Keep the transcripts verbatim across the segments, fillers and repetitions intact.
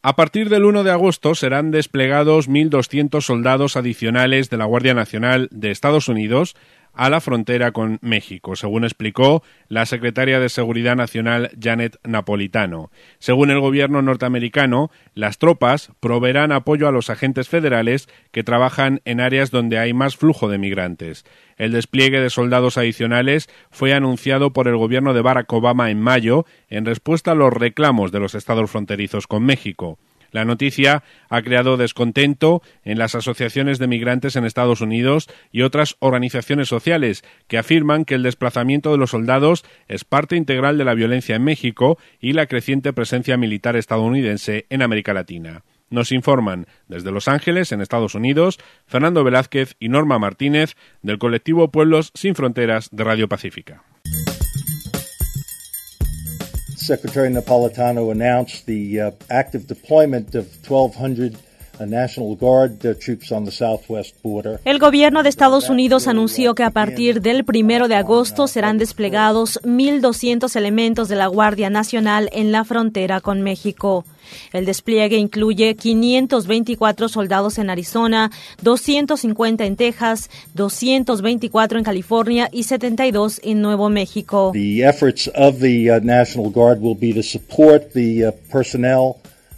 A partir del uno de agosto serán desplegados mil doscientos soldados adicionales de la Guardia Nacional de Estados Unidos a la frontera con México, según explicó la secretaria de Seguridad Nacional Janet Napolitano. Según el gobierno norteamericano, las tropas proveerán apoyo a los agentes federales que trabajan en áreas donde hay más flujo de migrantes. El despliegue de soldados adicionales fue anunciado por el gobierno de Barack Obama en mayo en respuesta a los reclamos de los estados fronterizos con México. La noticia ha creado descontento en las asociaciones de migrantes en Estados Unidos y otras organizaciones sociales que afirman que el desplazamiento de los soldados es parte integral de la violencia en México y la creciente presencia militar estadounidense en América Latina. Nos informan desde Los Ángeles, en Estados Unidos, Fernando Velázquez y Norma Martínez del colectivo Pueblos Sin Fronteras de Radio Pacífica. Secretary Napolitano announced the uh, active deployment of twelve hundred uh, National Guard uh, troops on the southwest border. El gobierno de Estados Unidos anunció que a partir del primero de agosto serán desplegados mil doscientos elementos de la Guardia Nacional en la frontera con México. El despliegue incluye quinientos veinticuatro soldados en Arizona, doscientos cincuenta en Texas, doscientos veinticuatro en California y setenta y dos en Nuevo México. The efforts of the uh, National Guard will be to support the uh, personnel.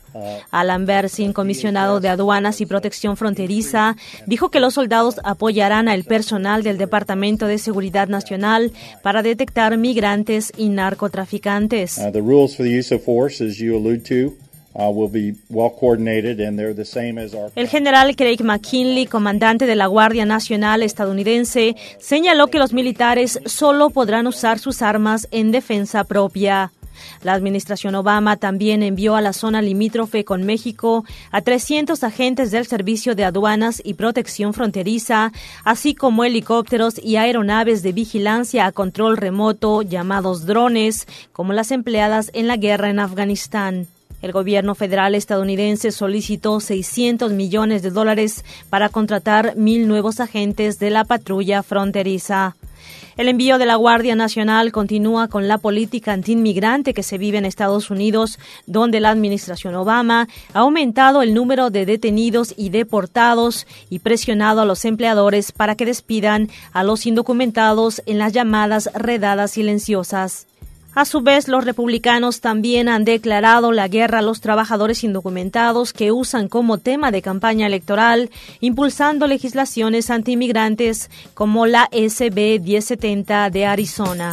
Alan Bersin, comisionado de Aduanas y Protección Fronteriza, dijo que los soldados apoyarán al personal del Departamento de Seguridad Nacional para detectar migrantes y narcotraficantes. Uh, the rules for the use of force, as you allude to, Uh, will be well coordinated and they're the same as our... El general Craig McKinley, comandante de la Guardia Nacional estadounidense, señaló que los militares solo podrán usar sus armas en defensa propia. La administración Obama también envió a la zona limítrofe con México a trescientos agentes del Servicio de Aduanas y Protección Fronteriza, así como helicópteros y aeronaves de vigilancia a control remoto, llamados drones, como las empleadas en la guerra en Afganistán. El gobierno federal estadounidense solicitó seiscientos millones de dólares para contratar mil nuevos agentes de la patrulla fronteriza. El envío de la Guardia Nacional continúa con la política antiinmigrante que se vive en Estados Unidos, donde la administración Obama ha aumentado el número de detenidos y deportados y presionado a los empleadores para que despidan a los indocumentados en las llamadas redadas silenciosas. A su vez, los republicanos también han declarado la guerra a los trabajadores indocumentados que usan como tema de campaña electoral, impulsando legislaciones antiinmigrantes como la S B diez setenta de Arizona.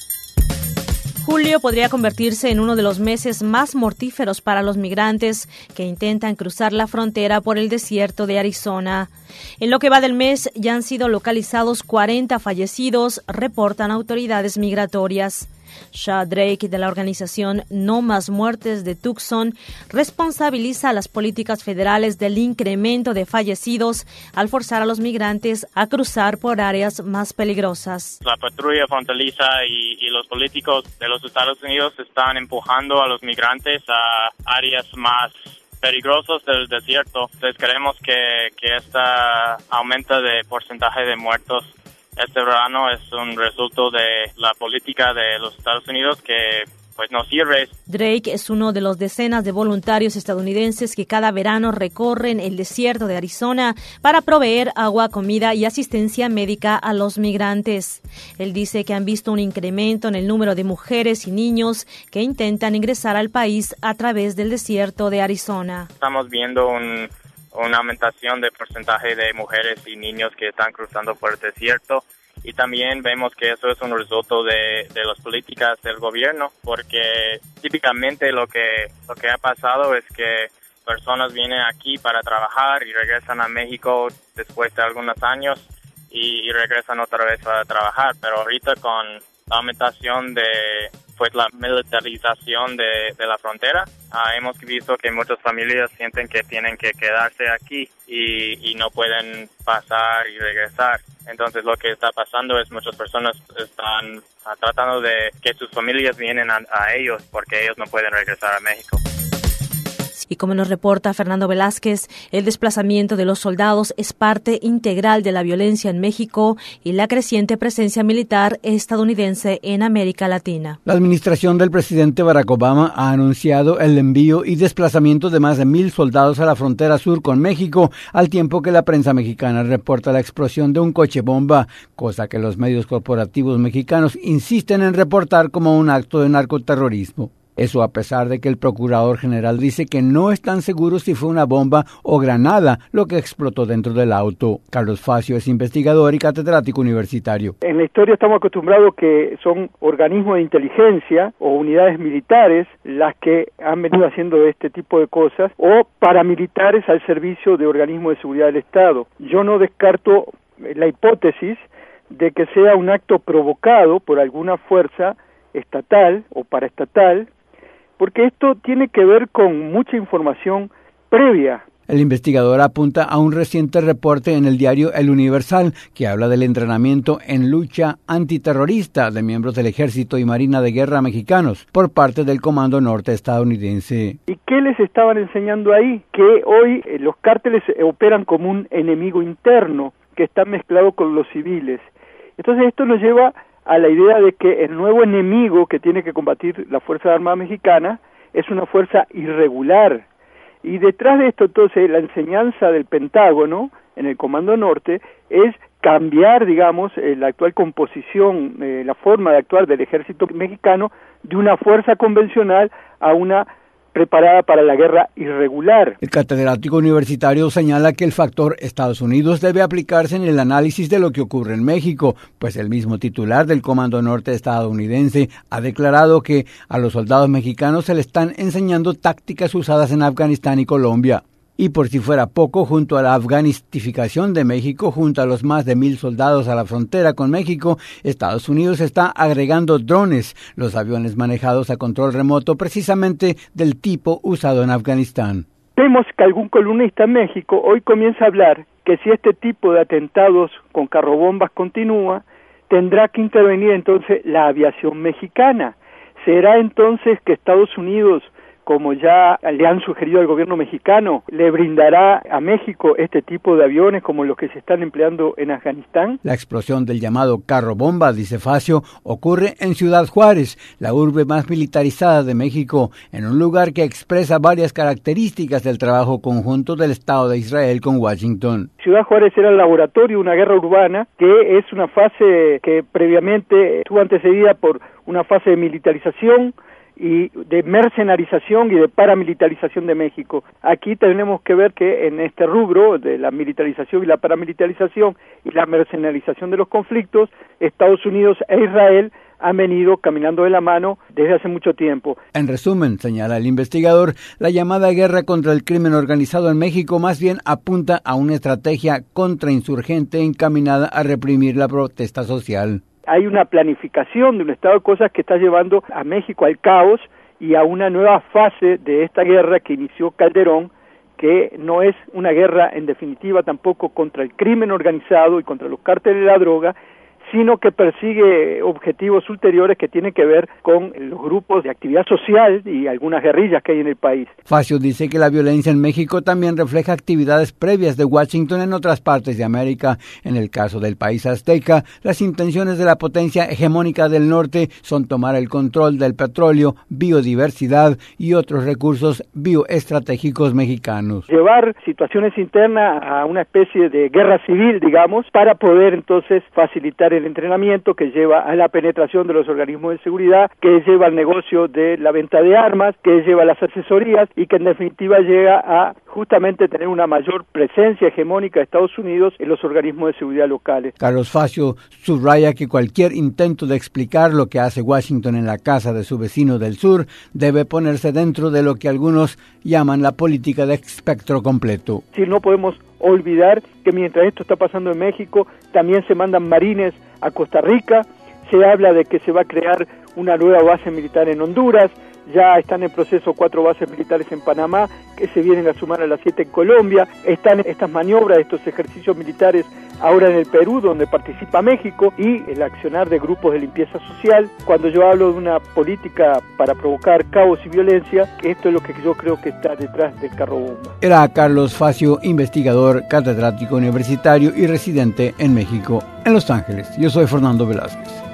Julio podría convertirse en uno de los meses más mortíferos para los migrantes que intentan cruzar la frontera por el desierto de Arizona. En lo que va del mes, ya han sido localizados cuarenta fallecidos, reportan autoridades migratorias. Shad Drake, de la organización No Más Muertes de Tucson, responsabiliza a las políticas federales del incremento de fallecidos al forzar a los migrantes a cruzar por áreas más peligrosas. La patrulla fronteriza y, y los políticos de los Estados Unidos están empujando a los migrantes a áreas más peligrosos del desierto. Entonces creemos que, que esta aumento de porcentaje de muertos este verano es un resultado de la política de los Estados Unidos que pues no sirve. Drake es uno de los decenas de voluntarios estadounidenses que cada verano recorren el desierto de Arizona para proveer agua, comida y asistencia médica a los migrantes. Él dice que han visto un incremento en el número de mujeres y niños que intentan ingresar al país a través del desierto de Arizona. Estamos viendo un una aumentación de porcentaje de mujeres y niños que están cruzando por el desierto y también vemos que eso es un resultado de, de las políticas del gobierno porque típicamente lo que lo que ha pasado es que personas vienen aquí para trabajar y regresan a México después de algunos años y, y regresan otra vez a trabajar, pero ahorita con la aumentación de pues la militarización de, de la frontera. Uh, hemos visto que muchas familias sienten que tienen que quedarse aquí y, y no pueden pasar y regresar. Entonces lo que está pasando es muchas personas están uh, tratando de que sus familias vienen a, a ellos porque ellos no pueden regresar a México. Y como nos reporta Fernando Velázquez, el desplazamiento de los soldados es parte integral de la violencia en México y la creciente presencia militar estadounidense en América Latina. La administración del presidente Barack Obama ha anunciado el envío y desplazamiento de más de mil soldados a la frontera sur con México, al tiempo que la prensa mexicana reporta la explosión de un coche bomba, cosa que los medios corporativos mexicanos insisten en reportar como un acto de narcoterrorismo. Eso a pesar de que el procurador general dice que no están seguros si fue una bomba o granada lo que explotó dentro del auto. Carlos Facio es investigador y catedrático universitario. En la historia estamos acostumbrados que son organismos de inteligencia o unidades militares las que han venido haciendo este tipo de cosas, o paramilitares al servicio de organismos de seguridad del Estado. Yo no descarto la hipótesis de que sea un acto provocado por alguna fuerza estatal o paraestatal, porque esto tiene que ver con mucha información previa. El investigador apunta a un reciente reporte en el diario El Universal que habla del entrenamiento en lucha antiterrorista de miembros del Ejército y Marina de Guerra mexicanos por parte del Comando Norte estadounidense. ¿Y qué les estaban enseñando ahí? Que hoy eh, los cárteles operan como un enemigo interno que está mezclado con los civiles. Entonces esto nos lleva a la idea de que el nuevo enemigo que tiene que combatir la Fuerza Armada Mexicana es una fuerza irregular. Y detrás de esto, entonces, la enseñanza del Pentágono en el Comando Norte es cambiar, digamos, eh, la actual composición, eh, la forma de actuar del ejército mexicano de una fuerza convencional a una preparada para la guerra irregular. El catedrático universitario señala que el factor Estados Unidos debe aplicarse en el análisis de lo que ocurre en México, pues el mismo titular del Comando Norte estadounidense ha declarado que a los soldados mexicanos se le están enseñando tácticas usadas en Afganistán y Colombia. Y por si fuera poco, junto a la afganistificación de México, junto a los más de mil soldados a la frontera con México, Estados Unidos está agregando drones, los aviones manejados a control remoto precisamente del tipo usado en Afganistán. Vemos que algún columnista en México hoy comienza a hablar que si este tipo de atentados con carrobombas continúa, tendrá que intervenir entonces la aviación mexicana. ¿Será entonces que Estados Unidos, como ya le han sugerido al gobierno mexicano, le brindará a México este tipo de aviones como los que se están empleando en Afganistán? La explosión del llamado carro bomba, dice Facio, ocurre en Ciudad Juárez, la urbe más militarizada de México, en un lugar que expresa varias características del trabajo conjunto del Estado de Israel con Washington. Ciudad Juárez era el laboratorio de una guerra urbana, que es una fase que previamente estuvo antecedida por una fase de militarización y de mercenarización y de paramilitarización de México. Aquí tenemos que ver que en este rubro de la militarización y la paramilitarización y la mercenarización de los conflictos, Estados Unidos e Israel han venido caminando de la mano desde hace mucho tiempo. En resumen, señala el investigador, la llamada guerra contra el crimen organizado en México más bien apunta a una estrategia contrainsurgente encaminada a reprimir la protesta social. Hay una planificación de un estado de cosas que está llevando a México al caos y a una nueva fase de esta guerra que inició Calderón, que no es una guerra en definitiva tampoco contra el crimen organizado y contra los cárteles de la droga, sino que persigue objetivos ulteriores que tienen que ver con los grupos de actividad social y algunas guerrillas que hay en el país. Facio dice que la violencia en México también refleja actividades previas de Washington en otras partes de América. En el caso del país azteca, las intenciones de la potencia hegemónica del norte son tomar el control del petróleo, biodiversidad y otros recursos bioestratégicos mexicanos. Llevar situaciones internas a una especie de guerra civil, digamos, para poder entonces facilitar el entrenamiento que lleva a la penetración de los organismos de seguridad, que lleva al negocio de la venta de armas, que lleva a las asesorías y que en definitiva llega a justamente tener una mayor presencia hegemónica de Estados Unidos en los organismos de seguridad locales. Carlos Facio subraya que cualquier intento de explicar lo que hace Washington en la casa de su vecino del sur debe ponerse dentro de lo que algunos llaman la política de espectro completo. Si no podemos olvidar que mientras esto está pasando en México, también se mandan marines a Costa Rica, se habla de que se va a crear una nueva base militar en Honduras, ya están en proceso cuatro bases militares en Panamá, que se vienen a sumar a las siete en Colombia, están estas maniobras, estos ejercicios militares ahora en el Perú, donde participa México, y el accionar de grupos de limpieza social. Cuando yo hablo de una política para provocar caos y violencia, esto es lo que yo creo que está detrás del carro bomba. Era Carlos Facio, investigador, catedrático universitario y residente en México, en Los Ángeles. Yo soy Fernando Velázquez.